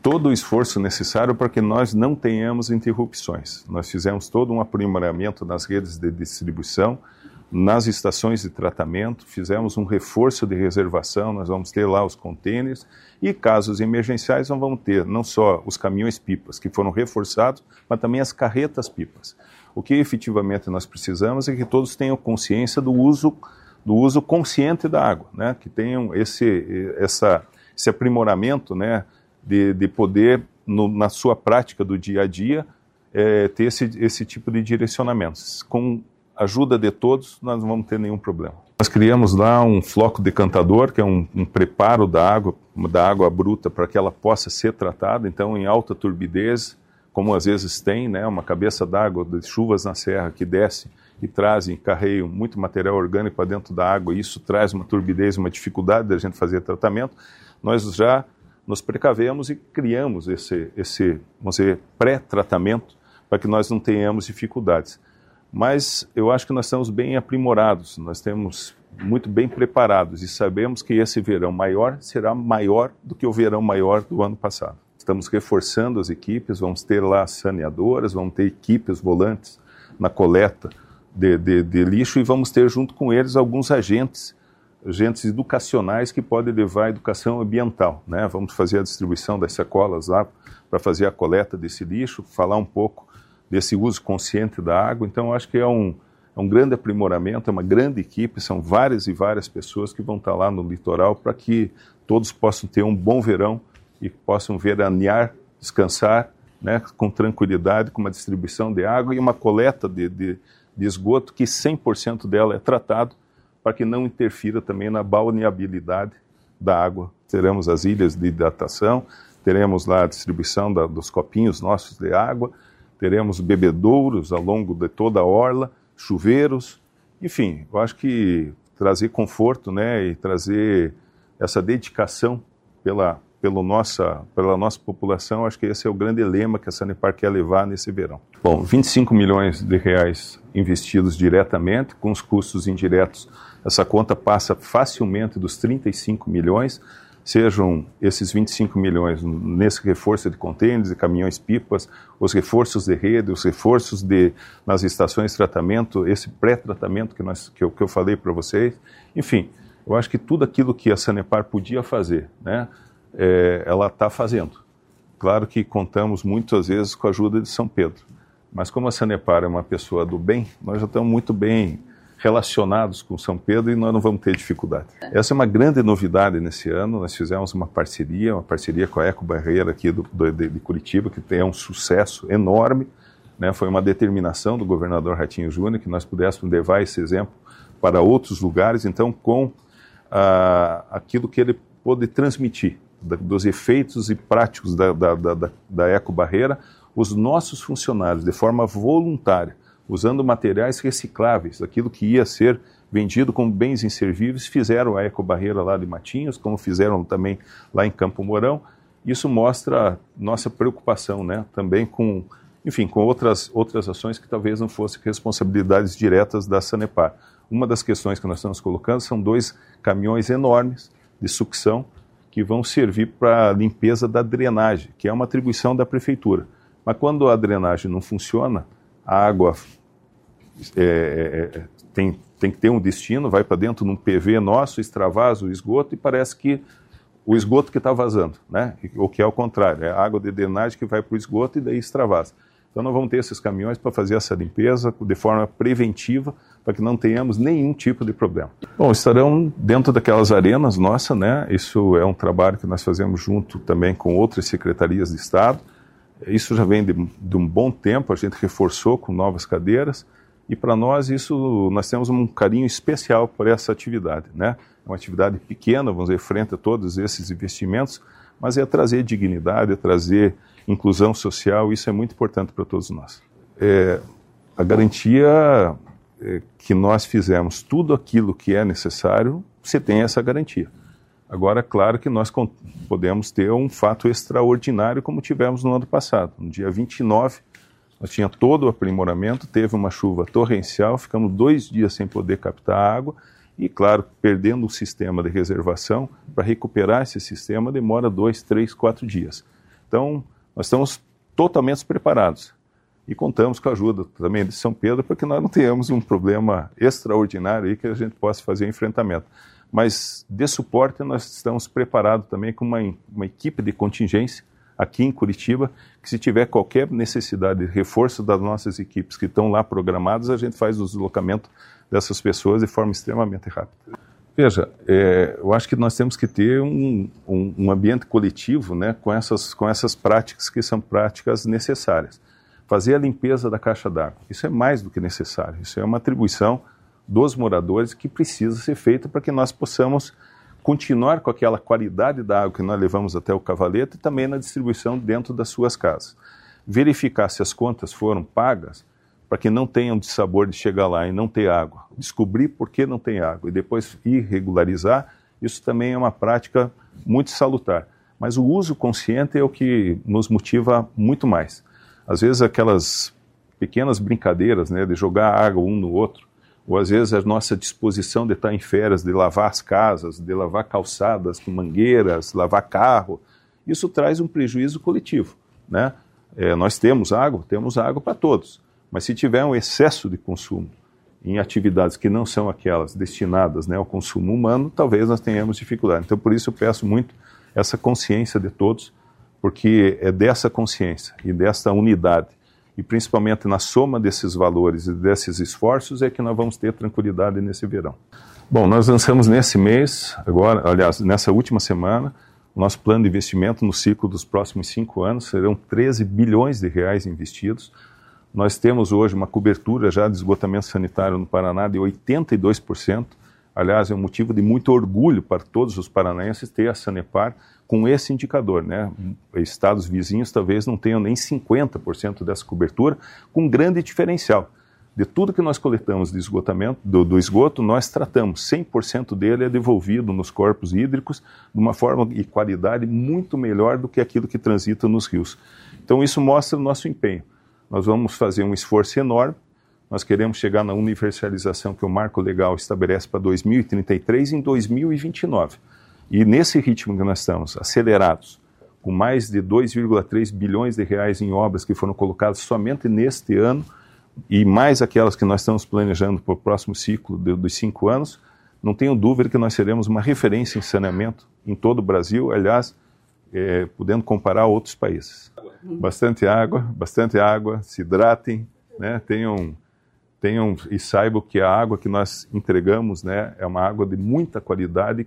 todo o esforço necessário para que nós não tenhamos interrupções. Nós fizemos todo um aprimoramento nas redes de distribuição, nas estações de tratamento, fizemos um reforço de reservação, nós vamos ter lá os contêineres e casos emergenciais nós vamos ter não só os caminhões-pipas que foram reforçados, mas também as carretas-pipas. O que efetivamente nós precisamos é que todos tenham consciência do uso consciente da água, né? Que tenham esse aprimoramento, né? De poder, na sua prática do dia a dia, ter esse tipo de direcionamentos. Com a ajuda de todos, nós não vamos ter nenhum problema. Nós criamos lá um floco decantador, que é um preparo da água bruta para que ela possa ser tratada, então em alta turbidez, como às vezes tem, né, uma cabeça d'água de chuvas na serra que desce e traz em carreio muito material orgânico para dentro da água, e isso traz uma turbidez, uma dificuldade da gente fazer tratamento. Nós já nos precavemos e criamos esse vamos dizer, pré-tratamento para que nós não tenhamos dificuldades. Mas eu acho que nós estamos bem aprimorados, nós estamos muito bem preparados e sabemos que esse verão maior será maior do que o verão maior do ano passado. Estamos reforçando as equipes, vamos ter lá saneadoras, vamos ter equipes volantes na coleta de lixo e vamos ter junto com eles alguns agentes educacionais que podem levar a educação ambiental, né? Vamos fazer a distribuição das sacolas lá para fazer a coleta desse lixo, falar um pouco desse uso consciente da água. Então, eu acho que é um grande aprimoramento, é uma grande equipe, são várias e várias pessoas que vão estar lá no litoral para que todos possam ter um bom verão e possam veranear, descansar, né, com tranquilidade, com uma distribuição de água e uma coleta de esgoto que 100% dela é tratado para que não interfira também na balneabilidade da água. Teremos as ilhas de hidratação, teremos lá a distribuição dos copinhos nossos de água, teremos bebedouros ao longo de toda a orla, chuveiros, enfim, eu acho que trazer conforto, né, e trazer essa dedicação pela nossa população, acho que esse é o grande lema que a Sanepar quer levar nesse verão. Bom, 25 milhões de reais investidos diretamente, com os custos indiretos, essa conta passa facilmente dos 35 milhões, sejam esses 25 milhões nesse reforço de contêineres e caminhões-pipas, os reforços de rede, os reforços nas estações de tratamento, esse pré-tratamento que eu falei para vocês. Enfim, eu acho que tudo aquilo que a Sanepar podia fazer, né, ela está fazendo. Claro que contamos muitas vezes com a ajuda de São Pedro, mas como a Sanepar é uma pessoa do bem, nós já estamos muito bem relacionados com São Pedro e nós não vamos ter dificuldade. Essa é uma grande novidade nesse ano, nós fizemos uma parceria com a Ecobarreira aqui de Curitiba, que tem um sucesso enorme, né? Foi uma determinação do governador Ratinho Júnior que nós pudéssemos levar esse exemplo para outros lugares, então com aquilo que ele pôde transmitir, dos efeitos e práticos da Ecobarreira, os nossos funcionários, de forma voluntária, usando materiais recicláveis, aquilo que ia ser vendido como bens inservíveis, fizeram a Ecobarreira lá de Matinhos, como fizeram também lá em Campo Mourão. Isso mostra a nossa preocupação, né? Também com outras ações que talvez não fossem responsabilidades diretas da Sanepar. Uma das questões que nós estamos colocando são 2 caminhões enormes de sucção que vão servir para a limpeza da drenagem, que é uma atribuição da prefeitura. Mas quando a drenagem não funciona, a água tem que ter um destino, vai para dentro num PV nosso, extravasa o esgoto e parece que o esgoto que está vazando, né? O que é o contrário, é a água de drenagem que vai para o esgoto e daí extravasa. Então nós vamos ter esses caminhões para fazer essa limpeza de forma preventiva, para que não tenhamos nenhum tipo de problema. Bom, estarão dentro daquelas arenas nossas, né? Isso é um trabalho que nós fazemos junto também com outras secretarias de Estado. Isso já vem de um bom tempo, a gente reforçou com novas cadeiras, e para nós nós temos um carinho especial por essa atividade, né? É uma atividade pequena, vamos dizer, frente a todos esses investimentos, mas é trazer dignidade, é trazer inclusão social, isso é muito importante para todos nós. A garantia que nós fizemos tudo aquilo que é necessário, você tem essa garantia. Agora, claro que nós podemos ter um fato extraordinário como tivemos no ano passado. No dia 29, nós tínhamos todo o aprimoramento, teve uma chuva torrencial, ficamos 2 dias sem poder captar água e, claro, perdendo o sistema de reservação, para recuperar esse sistema demora 2, 3, 4 dias. Então, nós estamos totalmente preparados. E contamos com a ajuda também de São Pedro para que nós não tenhamos um problema extraordinário aí que a gente possa fazer enfrentamento. Mas de suporte nós estamos preparados também com uma equipe de contingência aqui em Curitiba, que se tiver qualquer necessidade de reforço das nossas equipes que estão lá programadas, a gente faz o deslocamento dessas pessoas de forma extremamente rápida. Veja, eu acho que nós temos que ter um ambiente coletivo, né, com essas práticas que são práticas necessárias. Fazer a limpeza da caixa d'água, isso é mais do que necessário, isso é uma atribuição dos moradores que precisa ser feita para que nós possamos continuar com aquela qualidade da água que nós levamos até o Cavaleto e também na distribuição dentro das suas casas. Verificar se as contas foram pagas para que não tenham dissabor de chegar lá e não ter água. Descobrir por que não tem água e depois ir regularizar, isso também é uma prática muito salutar. Mas o uso consciente é o que nos motiva muito mais. Às vezes aquelas pequenas brincadeiras, né, de jogar água um no outro, ou às vezes a nossa disposição de estar em férias, de lavar as casas, de lavar calçadas com mangueiras, lavar carro, isso traz um prejuízo coletivo, né? Nós temos água para todos, mas se tiver um excesso de consumo em atividades que não são aquelas destinadas, né, ao consumo humano, talvez nós tenhamos dificuldade. Então por isso eu peço muito essa consciência de todos, porque é dessa consciência e dessa unidade, e principalmente na soma desses valores e desses esforços é que nós vamos ter tranquilidade nesse verão. Bom, nós lançamos nesse mês, agora, aliás, nessa última semana, o nosso plano de investimento no ciclo dos próximos 5 anos, serão 13 bilhões de reais investidos. Nós temos hoje uma cobertura já de esgotamento sanitário no Paraná de 82%. Aliás, é um motivo de muito orgulho para todos os paranaenses ter a Sanepar com esse indicador, né? Estados vizinhos talvez não tenham nem 50% dessa cobertura, com um grande diferencial. De tudo que nós coletamos de esgotamento, do esgoto, nós tratamos, 100% dele é devolvido nos corpos hídricos de uma forma e qualidade muito melhor do que aquilo que transita nos rios. Então isso mostra o nosso empenho. Nós vamos fazer um esforço enorme. Nós queremos chegar na universalização que o marco legal estabelece para 2033 em 2029. E nesse ritmo que nós estamos, acelerados, com mais de 2,3 bilhões de reais em obras que foram colocadas somente neste ano, e mais aquelas que nós estamos planejando para o próximo ciclo dos 5 anos, não tenho dúvida que nós seremos uma referência em saneamento em todo o Brasil, aliás, podendo comparar a outros países. Bastante água, se hidratem, né, tenham e saibam que a água que nós entregamos, né, é uma água de muita qualidade